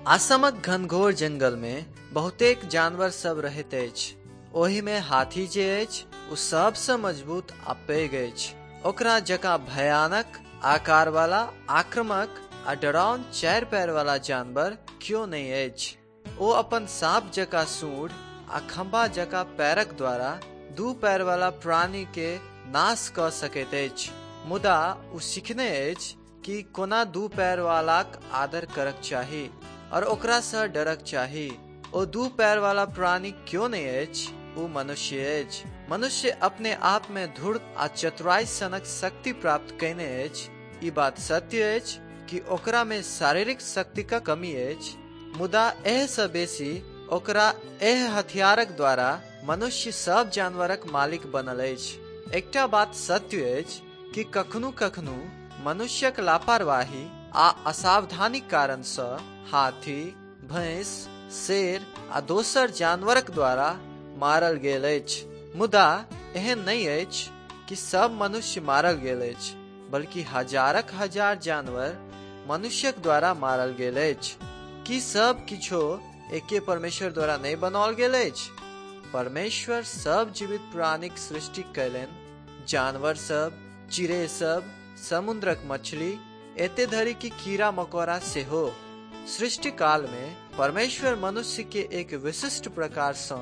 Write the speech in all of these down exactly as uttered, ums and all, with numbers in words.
असमक घनघोर जंगल में बहुतेक जानवर सब रहैत अछि। ओहि में हाथी जे अछि ओ सबसे मजबूत आ पैघ अछि। ओकरा जकाँ भयानक आकार वाला, आक्रामक आ डराओन चारि पैर वाला जानवर क्यों नहीं अछि। ओ अपन सांप जकाँ सूंड आ खंभा जकाँ पैरक द्वारा दू पैर वाला प्राणी के नाश क सकैत अछि। मुदा ओ सीखने अछि कि कोना दू पैर वालाक आदर करक चाही और ओकरा से डरक चाही। ओ दू पैर वाला प्राणी क्यों नहीं अछि, ओ मनुष्य अछि। मनुष्य अपने आप में धूर्त आ चतुराई सनक शक्ति प्राप्त कयने अछि। ई बात सत्य अछि कि ओकरा में शारीरिक शक्ति का कमी अछि, मुदा एह से बेसी ओकरा एह हथियारक द्वारा मनुष्य सब जानवरक मालिक बनल अछि। एकटा बात सत्य अछि कि कखनो कखनो मनुष्यक लापरवाही आ असावधानीक कारण से हाथी, भैंस, शेर आ दोसर जानवरक द्वारा मारल गेल अछि। मुदा एहन नहीं अछि कि सब मनुष्य मारल गेल अछि, बल्कि हजारक हजार जानवर मनुष्यक द्वारा मारल गेल अछि। कि सब किछो एके परमेश्वर द्वारा नहीं बनाओल गेल अछि। परमेश्वर सब जीवित प्राणीक सृष्टि कयलनि, जानवर सब, चिड़ै सब, समुद्रक मछली, एते धरि कि कीड़ा मकोड़ा सेहो। सृष्टि काल में परमेश्वर मनुष्य के एक विशिष्ट प्रकार से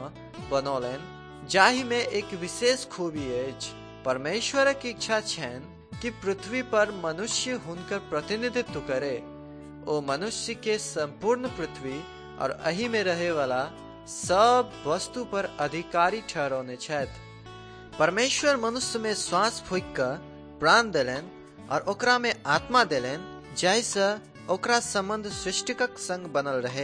बनौलनि, जाहि में एक विशेष खूबी अछि। परमेश्वरक इच्छा छनि कि पृथ्वी पर मनुष्य हुनकर प्रतिनिधित्व करे। ओ मनुष्य के संपूर्ण पृथ्वी और एहि में रहे वाला सब वस्तु पर अधिकारी ठहरौने छथि। परमेश्वर मनुष्य में श्वास फूंक क प्राण देलनि और ओकरा में आत्मा देलनि, जाहि से ओकरा संबंध सृष्टिकक संग बनल रहे।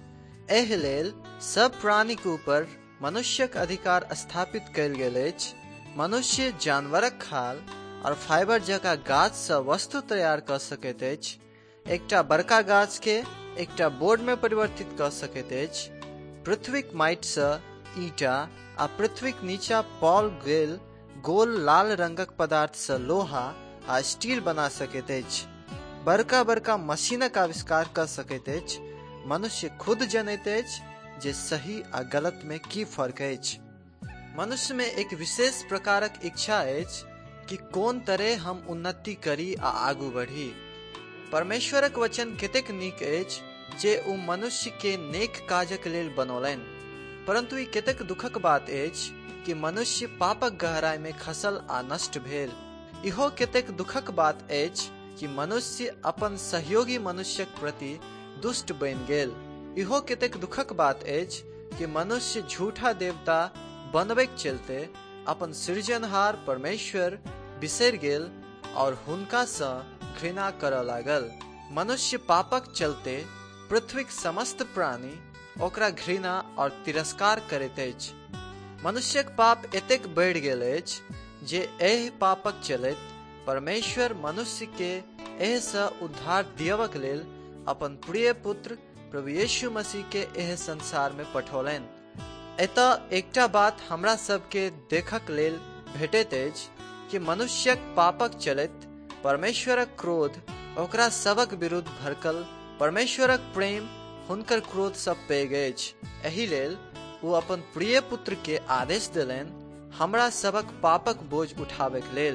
एहि लेल सब प्राणी के ऊपर मनुष्यक अधिकार स्थापित कयल गेल अछि। मनुष्य जानवरक खाल और फाइबर जकाँ गाछ से वस्तु तैयार कर सकैत अछि। एकटा बड़का गाछ के एकटा बोर्ड में परिवर्तित कर सकैत अछि। पृथ्वीक माटि से ईंटा आ पृथ्वीक नीचा पाओल गेल गोल लाल रंगक पदार्थ से लोहा आ स्टील बना सकैत अछि। बड़का बड़का मशीनक आविष्कार कर सकैत अछि। मनुष्य खुद जनैत अछि जे सही आ गलत में की फर्क अछि। मनुष्य में एक विशेष प्रकारक इच्छा अछि कि कोन तरह हम उन्नति करी आ आगू बढ़ी। परमेश्वरक वचन कतेक नीक अछि जे ओ मनुष्य के नेक काजक लेल बनौलनि, परंतु ई कतेक दुखक बात अछि कि मनुष्य पापक गहराई में खसल आ नष्ट भेल। इहो कतेक दुखक बात अछि कि मनुष्य अपन सहयोगी मनुष्यक प्रति दुष्ट बनि गेल। इहो कतेक दुखक बात अछि कि मनुष्य झूठा देवता बनबैक चलते अपन सृजनहार परमेश्वर बिसरि गेल और हुनका से घृणा करऽ लागल। मनुष्य पापक चलते पृथ्वीक समस्त प्राणी ओकरा घृणा और तिरस्कार करैत अछि। मनुष्यक पाप एतेक बढ़ि गेल अछि जे एहि पापक चलैत परमेश्वर मनुष्य के एह से उद्धार दियवक लेल अपन प्रिय पुत्र प्रभु यीशु मसीह के एह संसार में पठौलनि। एतऽ एकटा बात हमरा सबके देखक लेल भेटैत अछि कि मनुष्यक पापक चलैत परमेश्वरक क्रोध ओकरा सबक विरुद्ध भड़कल। परमेश्वरक प्रेम हुनकर क्रोध सब पैघ अछि। एहि लेल ओ अपन प्रिय पुत्र के आदेश देलनि हमरा सबक पापक बोझ उठाबैक लेल।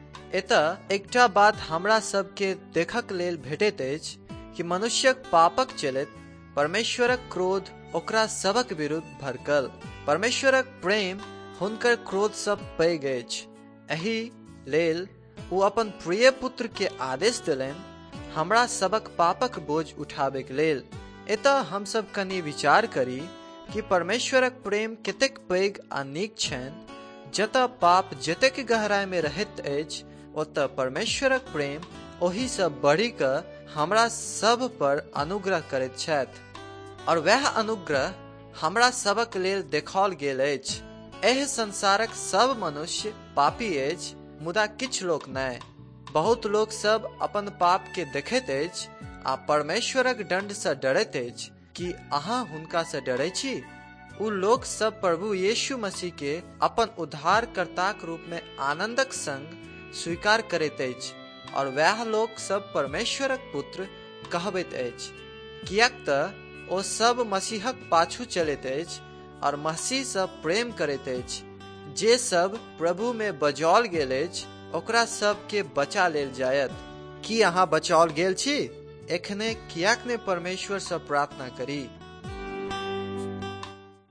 एतऽ एकटा बात हमरा सबके देखक लेल भेटैत अछि कि मनुष्यक पापक चलैत परमेश्वरक क्रोध ओकरा सबक विरुद्ध भड़कल। परमेश्वरक प्रेम हुनकर क्रोध सब पैघ अछि। एहि लेल ओ अपन प्रिय पुत्र के आदेश देलनि हमरा सबक पापक बोझ उठाबैक लेल। एतऽ हम सब कनि विचार करी कि परमेश्वरक प्रेम कतेक पैघ आ नीक छनि। जतऽ पाप जतेक गहराई में रहैत अछि, ओतऽ परमेश्वरक प्रेम ओहि से बढ़ि कऽ हमरा सब पर अनुग्रह करैत छथि और वह अनुग्रह हमरा सबक लेल देखाओल गेल अछि। एह संसारक सब मनुष्य पापी अछि, मुदा किछु लोक नहि। बहुत लोक सब अपन पाप के देखैत अछि आ परमेश्वरक दंड से डरैत अछि। कि अहाँ हुनका से डरै छी? उ लोक सब प्रभु यीशु मसीह के अपन उद्धारकर्ताक रूप में आनंदक संग स्वीकार करैत अछि और वह लोक सब परमेश्वरक पुत्र कहबैत अछि। कियाक त ओ सब मसीहक पाछू चलैत अछि और मसीह सँ प्रेम करैत अछि। जे सब प्रभु में बजाओल गेल अछि ओकरा सब के बचा लेल जायत। की अहाँ बचाओल गेल छी? एखने कियाक ने परमेश्वर सँ प्रार्थना करी।